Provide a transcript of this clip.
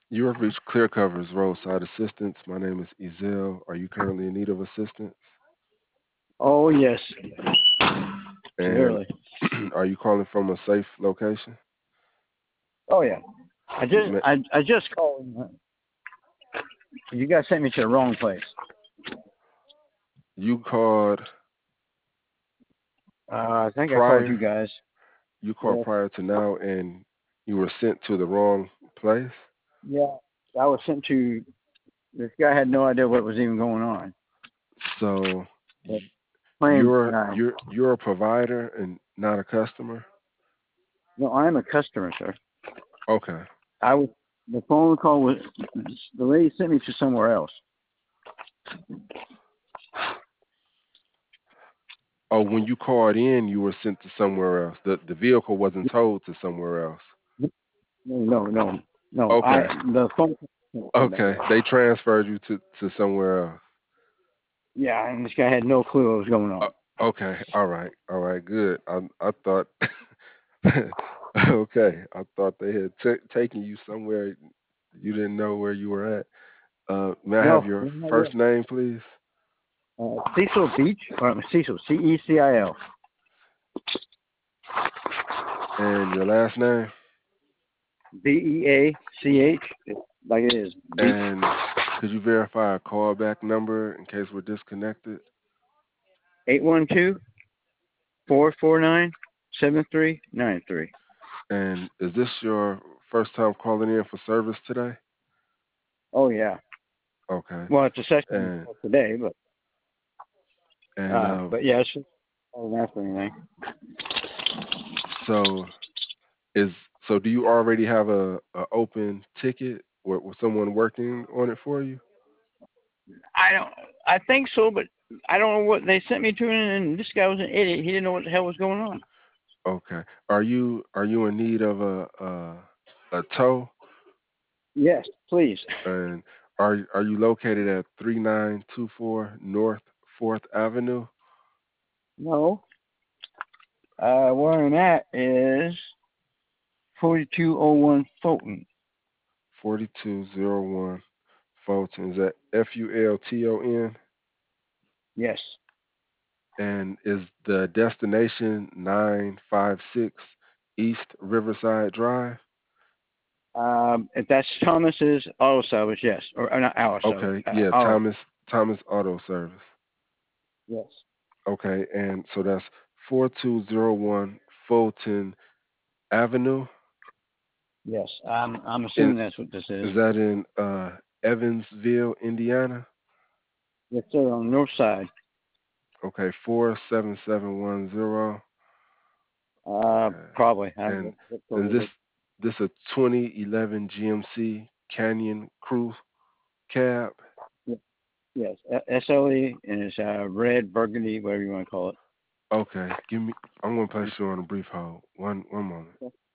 You have reached Clear Cover's roadside assistance. My name is Ezel. Are you currently in need of assistance? Oh yes, And clearly. are you calling from a safe location? Oh yeah. I just Ma- I just called. You guys sent me to the wrong place. You called I think I called you prior. guys. You called Yes. prior to now, and you were sent to the wrong place. Yeah. I was sent to. This guy had no idea what was even going on. So But y- claimed you're that I. you're a provider and not a customer. No, I am a customer, sir. Okay. I was. The phone call was. The lady sent me to somewhere else. Oh, when you called in, you were sent to somewhere else. The vehicle wasn't towed to somewhere else. No. Okay. The phone. Okay. They transferred you to somewhere else. Yeah, and this guy had no clue what was going on. Okay. All right. All right. Good. I thought. Okay. I thought they had taken you somewhere you didn't know where you were at. May I have No, your not first yet. name, please, Cecil Beach, Cecil, Cecil, and your last name, Beach, like it is, Beach. and could you verify a callback number in case we're disconnected? 812-449-7393. And is this your first time calling in for service today? Oh yeah. Okay. Well, it's a session And today, but and yeah, it's just I didn't ask for anything. so is so do you already have a open ticket with someone working on it for you? I don't. I think so, but I don't know what they sent me to, and this guy was an idiot. He didn't know what the hell was going on. Okay. Are you in need of a tow? Yes, please. And are you located at 3924 North 4th Avenue? No. Where I'm at is 4201 Fulton. 4201 Fulton. Is that Fulton? Yes. And is the destination 956 East Riverside Drive? If that's Thomas's auto service, yes, or not auto service. Okay, yeah, Auto. Thomas Auto Service. Yes. Okay, and so that's 4201 Fulton Avenue. Yes. I'm In, assuming that's what this is. is that in Evansville, Indiana? Yes, sir. On the north side. Okay, 47710. Okay. Probably. I don't know And what and code is this a 2011 GMC Canyon Crew cab. it? Yes. SLE, and it's red, burgundy, whatever you want to call it. Okay, I'm gonna place you on a brief hold. One moment.